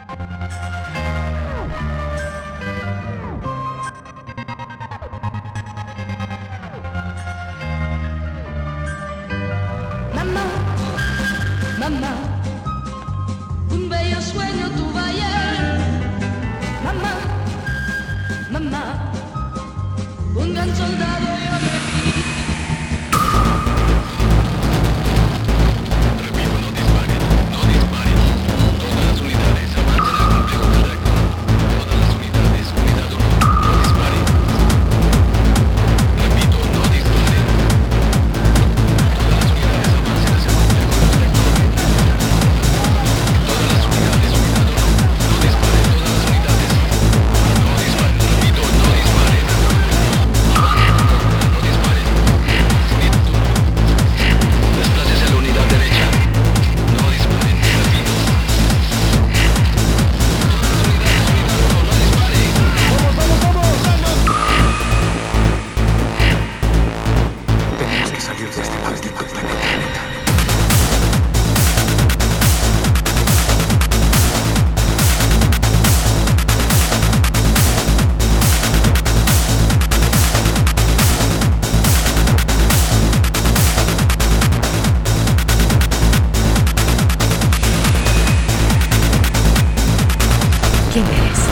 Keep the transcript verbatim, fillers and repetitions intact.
Mamá, mamá, un bello sueño tuve ayer. Mamá, mamá, un gran soldado yo me vi. Repito, no disparen, no disparen. Todas las unidades avancen al complejo cardíaco. Todas las unidades, unidad uno, no disparen. Repito, no disparen. Todas las unidades avancen hacia el complejo cardíaco. Todas las unidades, unidad uno, no disparen. Todas las unidades, no disparen. Repito, no disparen. Avancen, no disparen. Unidad uno. Desplácese a la unidad derecha. No disparen, repito. Todas las unidades, unidad uno, no disparen. ¡Vamos, vamos, vamos! Tenemos que salir de este maldito planeta. ¿Quién eres?